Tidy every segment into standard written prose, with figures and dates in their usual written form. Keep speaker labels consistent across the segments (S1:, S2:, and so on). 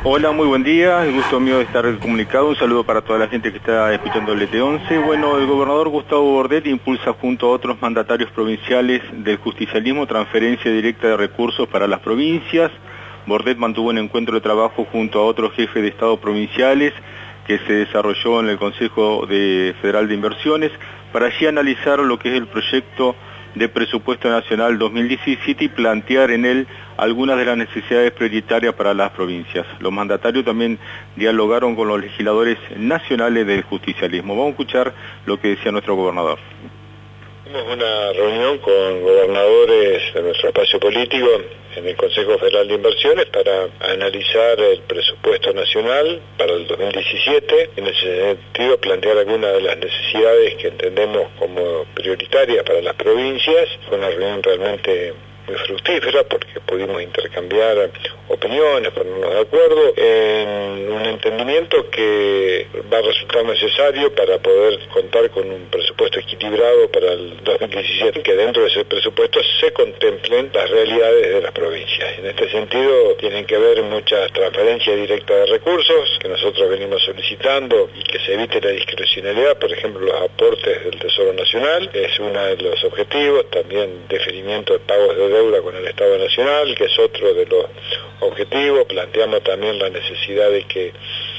S1: Hola, muy buen día, el gusto mío de estar comunicado, un saludo para toda la gente que está escuchando el LT11. Bueno, el gobernador Gustavo Bordet impulsa junto a otros mandatarios provinciales del justicialismo transferencia directa de recursos para las provincias. Bordet mantuvo un encuentro de trabajo junto a otros jefes de Estado provinciales que se desarrolló en el Consejo Federal de Inversiones para allí analizar lo que es el proyecto de presupuesto nacional 2017 y plantear en él algunas de las necesidades prioritarias para las provincias. Los mandatarios también dialogaron con los legisladores nacionales del justicialismo. Vamos a escuchar lo que decía nuestro gobernador.
S2: Tuvimos una reunión con gobernadores de nuestro espacio político en el Consejo Federal de Inversiones para analizar el presupuesto nacional para el 2017, en ese sentido plantear algunas de las necesidades que entendemos como prioritarias para las provincias. Fue una reunión realmente muy fructífera porque pudimos intercambiar opiniones, ponernos de acuerdo en un entendimiento que va a resultar necesario para poder contar con un presupuesto equilibrado para el 2017, que dentro de ese presupuesto se contemplen las realidades de las provincias. En este sentido tienen que haber muchas transferencias directas de recursos que nosotros venimos solicitando y que se evite la discrecionalidad, por ejemplo los aportes del Tesoro Nacional, es uno de los objetivos, también deferimiento de pagos de deuda con el Estado Nacional, que es otro de los objetivos. Planteamos también la necesidad de que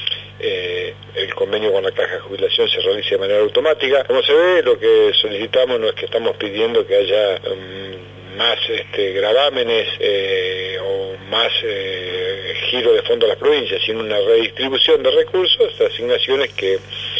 S2: el convenio con la Caja de Jubilación se realice de manera automática. Como se ve, lo que solicitamos no es que estamos pidiendo que haya más gravámenes o más giro de fondo a las provincias, sino una redistribución de recursos, asignaciones que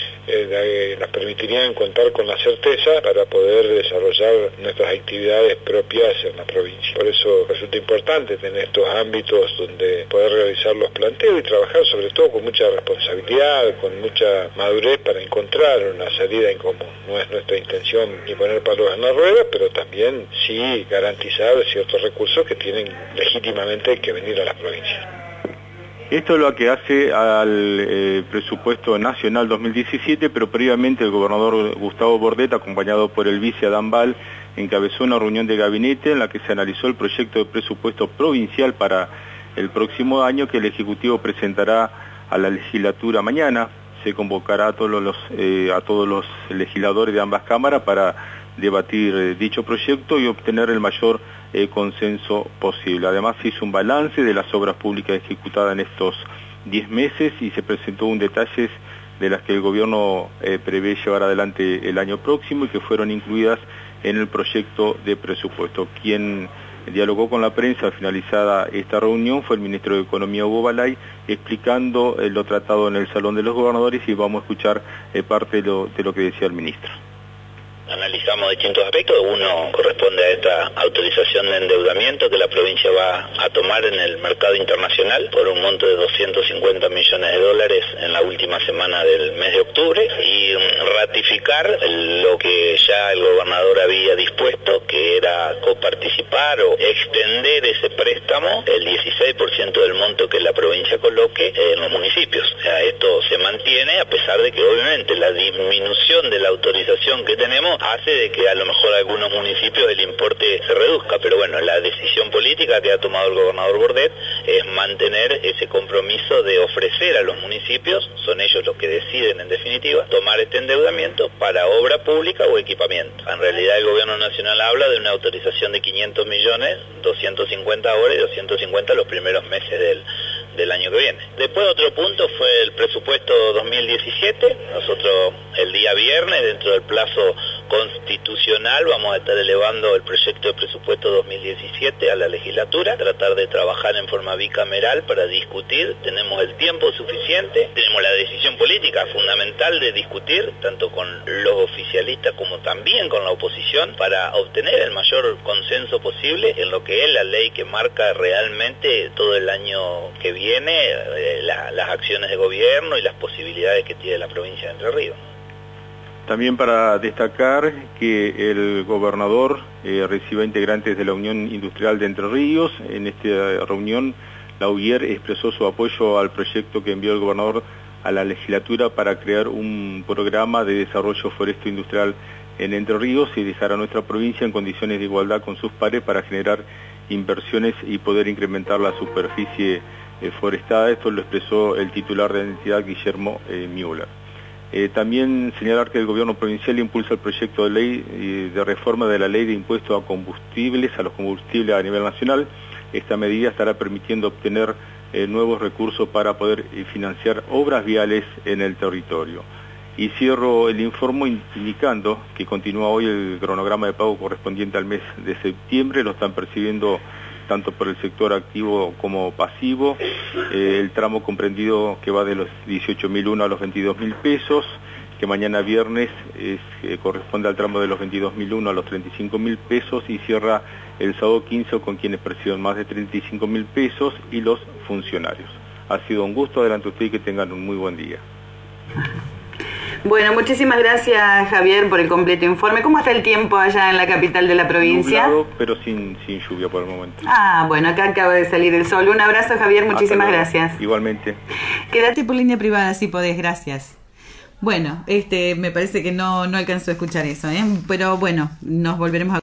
S2: nos permitirían contar con la certeza para poder desarrollar nuestras actividades propias en la provincia. Por eso resulta importante tener estos ámbitos donde poder realizar los planteos y trabajar sobre todo con mucha responsabilidad, con mucha madurez para encontrar una salida en común. No es nuestra intención ni poner palos en la rueda, pero también sí garantizar ciertos recursos que tienen legítimamente que venir a las provincias.
S1: Esto es lo que hace al presupuesto nacional 2017, pero previamente el gobernador Gustavo Bordet, acompañado por el vice Adán Bal, encabezó una reunión de gabinete en la que se analizó el proyecto de presupuesto provincial para el próximo año que el Ejecutivo presentará a la legislatura mañana. Se convocará a todos los legisladores de ambas cámaras para debatir dicho proyecto y obtener el mayor consenso posible. Además se hizo un balance de las obras públicas ejecutadas en estos 10 meses y se presentó un detalle de las que el gobierno prevé llevar adelante el año próximo y que fueron incluidas en el proyecto de presupuesto. Quien dialogó con la prensa finalizada esta reunión fue el ministro de Economía, Hugo Balay, explicando lo tratado en el Salón de los Gobernadores, y vamos a escuchar parte de lo que decía el ministro.
S3: Analizamos distintos aspectos. Uno corresponde a esta autorización de endeudamiento que la provincia va a tomar en el mercado internacional por un monto de 250 millones de dólares en la última semana del mes de octubre, y ratificar lo que ya el gobernador había dispuesto, que era coparticipar o extender ese préstamo, el 16% del monto que la provincia coloque en los municipios. O sea, esto se mantiene a pesar de que obviamente la disminución de la autorización que tenemos hace de que a lo mejor a algunos municipios el importe se reduzca, pero bueno, la decisión política que ha tomado el gobernador Bordet es mantener ese compromiso de ofrecer a los municipios, son ellos los que deciden en definitiva, tomar este endeudamiento para obra pública o equipamiento. En realidad el gobierno nacional habla de una autorización de 500 millones, 250 ahora y 250 los primeros meses del año que viene. Después otro punto fue el presupuesto 2017. Nosotros el día viernes, dentro del plazo constitucional, vamos a estar elevando el proyecto de presupuesto 2017 a la legislatura, tratar de trabajar en forma bicameral para discutir. Tenemos el tiempo suficiente, tenemos la decisión política fundamental de discutir, tanto con los oficialistas como también con la oposición, para obtener el mayor consenso posible en lo que es la ley que marca realmente todo el año que viene, las acciones de gobierno y las posibilidades que tiene la provincia de Entre Ríos.
S1: También para destacar que el gobernador recibe integrantes de la Unión Industrial de Entre Ríos. En esta reunión la UIER expresó su apoyo al proyecto que envió el gobernador a la legislatura para crear un programa de desarrollo forestal industrial en Entre Ríos y dejar a nuestra provincia en condiciones de igualdad con sus pares para generar inversiones y poder incrementar la superficie forestada. Esto lo expresó el titular de la entidad, Guillermo Müller. También señalar que el gobierno provincial impulsa el proyecto de ley de reforma de la ley de impuestos a los combustibles a nivel nacional. Esta medida estará permitiendo obtener nuevos recursos para poder financiar obras viales en el territorio. Y cierro el informe indicando que continúa hoy el cronograma de pago correspondiente al mes de septiembre. Lo están percibiendo tanto por el sector activo como pasivo. El tramo comprendido que va de los 18.001 a los 22.000 pesos, que mañana viernes corresponde al tramo de los 22.001 a los 35.000 pesos, y cierra el sábado 15 con quienes perciben más de 35.000 pesos y los funcionarios. Ha sido un gusto. Adelante usted y que tengan un muy buen día.
S4: Bueno, muchísimas gracias, Javier, por el completo informe. ¿Cómo está el tiempo allá en la capital de la provincia?
S1: Nublado, pero sin lluvia por el momento.
S4: Bueno, acá acaba de salir el sol. Un abrazo, Javier, muchísimas gracias.
S1: Igualmente.
S4: Quédate por línea privada si podés, gracias. Bueno, me parece que no alcanzó a escuchar eso, pero bueno, nos volveremos a